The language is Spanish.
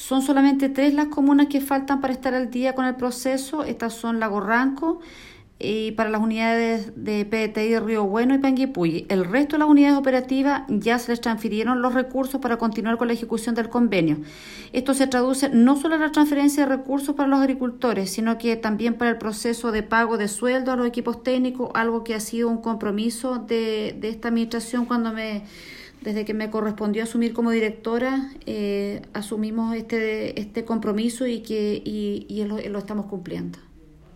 Son solamente 3 las comunas que faltan para estar al día con el proceso. Estas son Lago Ranco, y para las unidades de PDTI Río Bueno y Panguipulli. El resto de las unidades operativas ya se les transfirieron los recursos para continuar con la ejecución del convenio. Esto se traduce no solo en la transferencia de recursos para los agricultores, sino que también para el proceso de pago de sueldo a los equipos técnicos, algo que ha sido un compromiso de esta administración desde que me correspondió asumir como directora. Asumimos este compromiso y lo estamos cumpliendo.